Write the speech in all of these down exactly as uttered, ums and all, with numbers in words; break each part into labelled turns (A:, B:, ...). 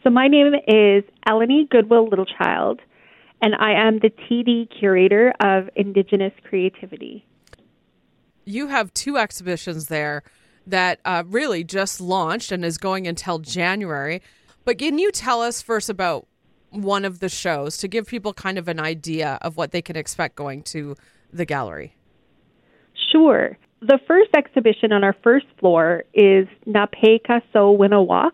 A: So my name is Eleni Goodwill Littlechild, and I am the T D Curator of Indigenous Creativity.
B: You have two exhibitions there that uh, really just launched and is going until January. But can you tell us first about one of the shows to give people kind of an idea of what they can expect going to the gallery?
A: Sure. The first exhibition on our first floor is Napeka So Winawak.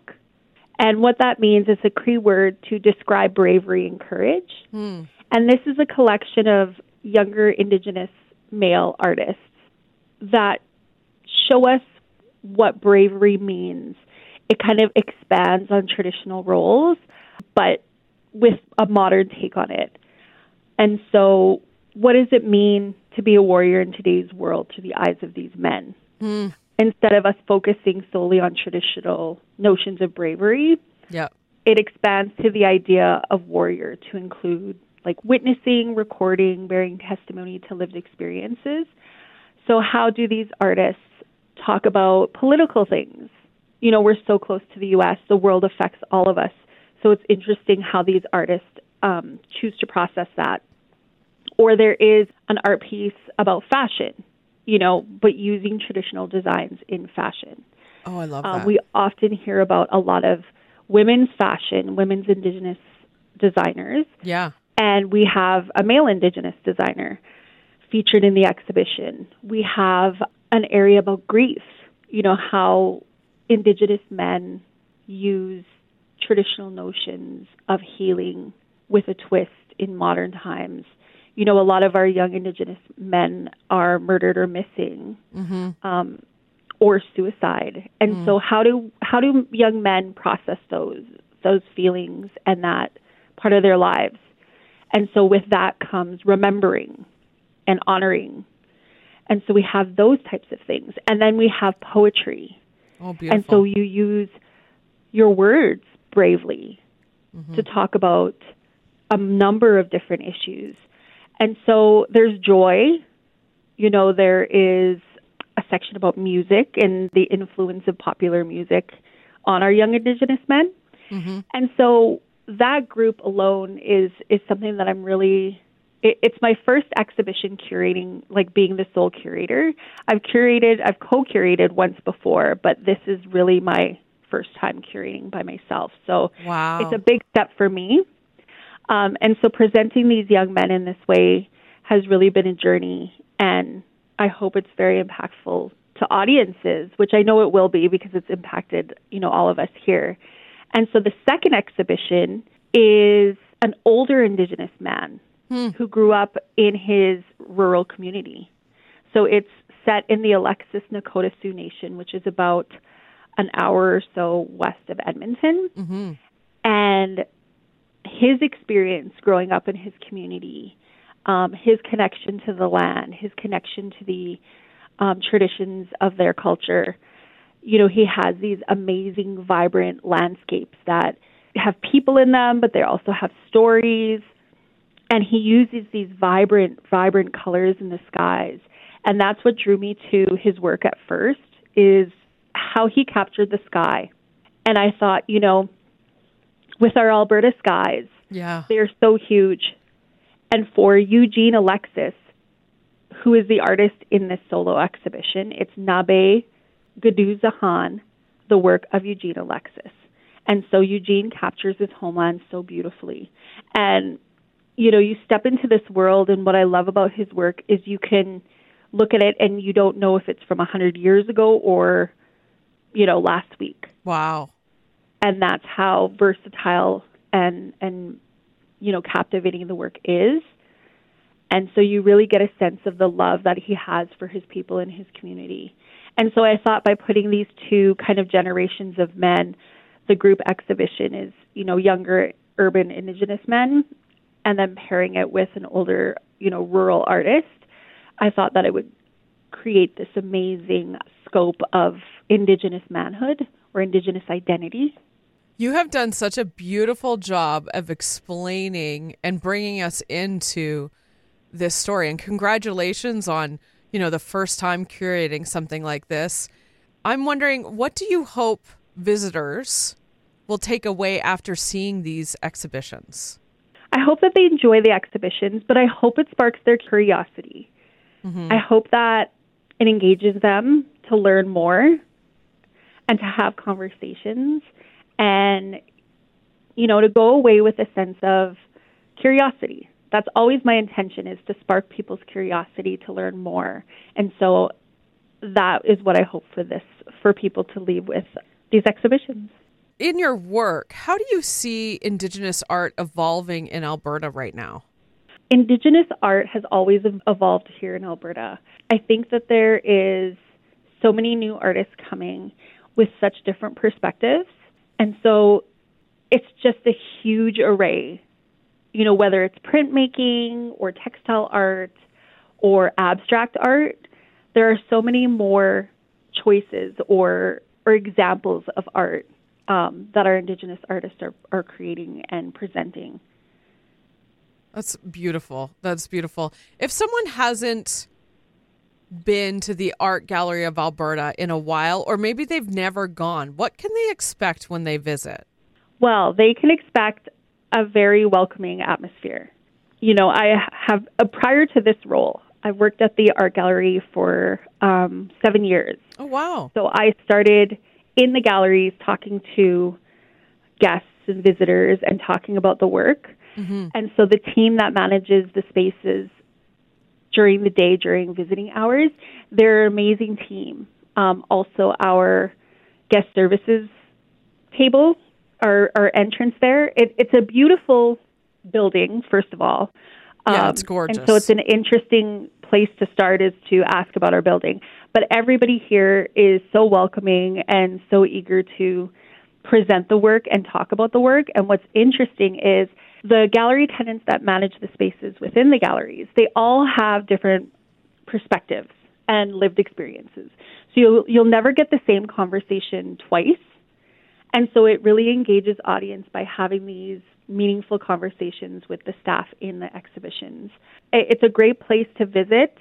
A: And what that means is a Cree word to describe bravery and courage. Hmm. And this is a collection of younger Indigenous male artists that show us what bravery means. It kind of expands on traditional roles, but with a modern take on it. And so what does it mean to be a warrior in today's world through the eyes of these men? Mm. Instead of us focusing solely on traditional notions of bravery,
B: yep.
A: It expands to the idea of warrior to include like witnessing, recording, bearing testimony to lived experiences. So how do these artists talk about political things? You know, we're so close to the U S, the world affects all of us. So it's interesting how these artists um, choose to process that. Or there is an art piece about fashion, you know, but using traditional designs in fashion.
B: Oh, I love
A: um,
B: that.
A: We often hear about a lot of women's fashion, women's Indigenous designers.
B: Yeah.
A: And we have a male Indigenous designer featured in the exhibition. We have an area about grief, you know, how Indigenous men use traditional notions of healing with a twist in modern times. You know, a lot of our young Indigenous men are murdered or missing, mm-hmm. um, or suicide. And mm. so how do how do young men process those those feelings and that part of their lives? And so with that comes remembering and honoring. And so we have those types of things. And then we have poetry.
B: Oh, beautiful.
A: And so you use your words bravely mm-hmm. to talk about a number of different issues. And so there's joy. You know, there is a section about music and the influence of popular music on our young Indigenous men. Mm-hmm. And so that group alone is is something that I'm really, it, it's my first exhibition curating, like being the sole curator. I've curated, I've co-curated once before, but this is really my first time curating by myself. So
B: wow.
A: It's a big step for me. Um, and so presenting these young men in this way has really been a journey, and I hope it's very impactful to audiences, which I know it will be because it's impacted, you know, all of us here. And so the second exhibition is an older Indigenous man hmm. who grew up in his rural community. So it's set in the Alexis Nakota Sioux Nation, which is about an hour or so west of Edmonton. Mm-hmm. And his experience growing up in his community, um, his connection to the land, his connection to the um, traditions of their culture. You know, he has these amazing, vibrant landscapes that have people in them, but they also have stories. And he uses these vibrant, vibrant colors in the skies. And that's what drew me to his work at first, is how he captured the sky. And I thought, you know, with our Alberta skies,
B: yeah,
A: they're so huge. And for Eugene Alexis, who is the artist in this solo exhibition, it's Nabe Gaduzahan, the work of Eugene Alexis. And so Eugene captures his homeland so beautifully. And, you know, you step into this world, and what I love about his work is you can look at it and you don't know if it's from one hundred years ago or, you know, last week.
B: Wow.
A: And that's how versatile and, and, you know, captivating the work is. And so you really get a sense of the love that he has for his people and his community. And so I thought by putting these two kind of generations of men, the group exhibition is, you know, younger urban Indigenous men, and then pairing it with an older, you know, rural artist, I thought that it would create this amazing scope of Indigenous manhood or Indigenous identity.
B: You have done such a beautiful job of explaining and bringing us into this story. And congratulations on, you know, the first time curating something like this. I'm wondering, what do you hope visitors will take away after seeing these exhibitions?
A: I hope that they enjoy the exhibitions, but I hope it sparks their curiosity. Mm-hmm. I hope that it engages them to learn more and to have conversations and, you know, to go away with a sense of curiosity. That's always my intention, is to spark people's curiosity to learn more. And so that is what I hope for this, for people to leave with these exhibitions.
B: In your work, how do you see Indigenous art evolving in Alberta right now?
A: Indigenous art has always evolved here in Alberta. I think that there is so many new artists coming with such different perspectives. And so it's just a huge array, you know, whether it's printmaking or textile art or abstract art. There are so many more choices or or examples of art um, that our Indigenous artists are, are creating and presenting.
B: That's beautiful. That's beautiful. If someone hasn't been to the Art Gallery of Alberta in a while, or maybe they've never gone, what can they expect when they visit?
A: Well, they can expect a very welcoming atmosphere. You know, I have, uh, prior to this role, I've worked at the Art Gallery for um, seven years.
B: Oh, wow.
A: So I started in the galleries talking to guests and visitors and talking about the work. Mm-hmm. And so the team that manages the spaces during the day, during visiting hours, they're an amazing team. Um, also, our guest services table, our, our entrance there, it, it's a beautiful building, first of all.
B: Yeah, um, it's gorgeous.
A: And so it's an interesting place to start, is to ask about our building. But everybody here is so welcoming and so eager to present the work and talk about the work. And what's interesting is the gallery tenants that manage the spaces within the galleries, they all have different perspectives and lived experiences. So you'll, you'll never get the same conversation twice. And so it really engages audience by having these meaningful conversations with the staff in the exhibitions. It's a great place to visit.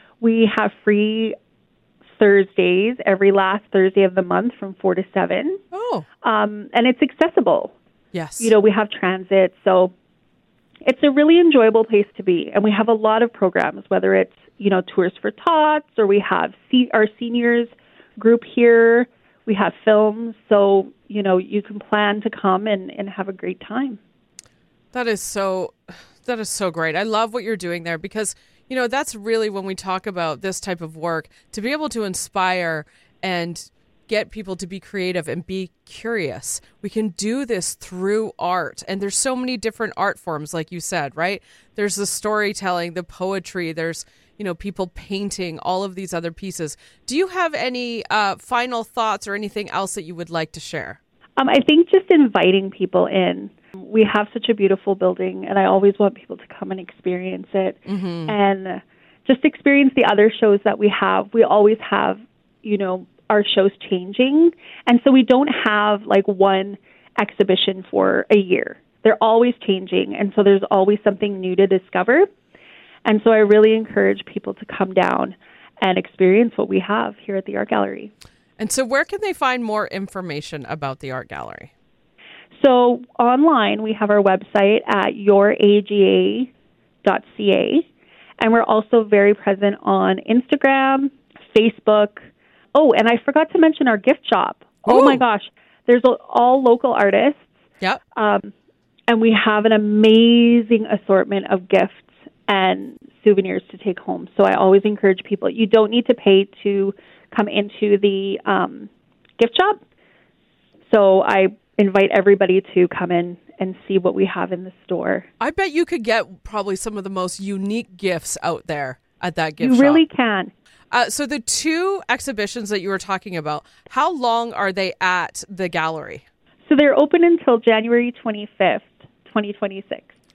A: We have free Thursdays every last Thursday of the month from four to seven.
B: Oh.
A: Um, and it's accessible.
B: Yes.
A: You know, we have transit, so it's a really enjoyable place to be. And we have a lot of programs, whether it's, you know, Tours for Tots, or we have se- our seniors group here. We have films, so, you know, you can plan to come and, and have a great time.
B: That is so, that is so great. I love what you're doing there, because, you know, that's really when we talk about this type of work, to be able to inspire and get people to be creative and be curious. We can do this through art. And there's so many different art forms, like you said, right? There's the storytelling, the poetry, there's, you know, people painting, all of these other pieces. Do you have any uh, final thoughts or anything else that you would like to share?
A: Um, I think just inviting people in. We have such a beautiful building, and I always want people to come and experience it. Mm-hmm. And just experience the other shows that we have. We always have, you know, our shows changing. And so we don't have like one exhibition for a year. They're always changing. And so there's always something new to discover. And so I really encourage people to come down and experience what we have here at the Art Gallery.
B: And so where can they find more information about the Art Gallery?
A: So online, we have our website at your a g a dot c a. And we're also very present on Instagram, Facebook. Oh, and I forgot to mention our gift shop. Ooh. Oh my gosh. There's all local artists.
B: Yep.
A: Um, and we have an amazing assortment of gifts and souvenirs to take home. So I always encourage people, you don't need to pay to come into the um, gift shop. So I invite everybody to come in and see what we have in the store.
B: I bet you could get probably some of the most unique gifts out there at that gift
A: you
B: shop.
A: You really can.
B: Uh, so the two exhibitions that you were talking about, how long are they at the gallery?
A: So they're open until January twenty-fifth, twenty twenty-six.